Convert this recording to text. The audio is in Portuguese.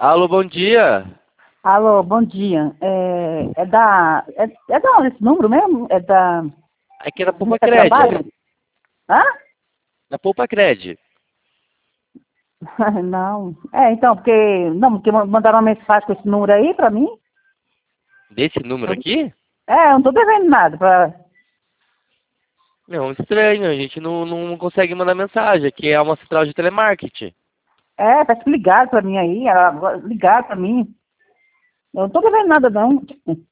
Alô, bom dia. Alô, bom dia. É da onde esse número mesmo? É da Aqui é da Poupa Rede Cred. Trabalho? Hã? Da Poupa Cred. Não. Então, porque mandaram uma mensagem com esse número aí pra mim. Desse número aqui? Eu não tô devendo nada Não, estranho. A gente não consegue mandar mensagem. Aqui é uma central de telemarketing. parece que ligaram pra mim aí, ligaram pra mim. Eu não tô devendo nada, não.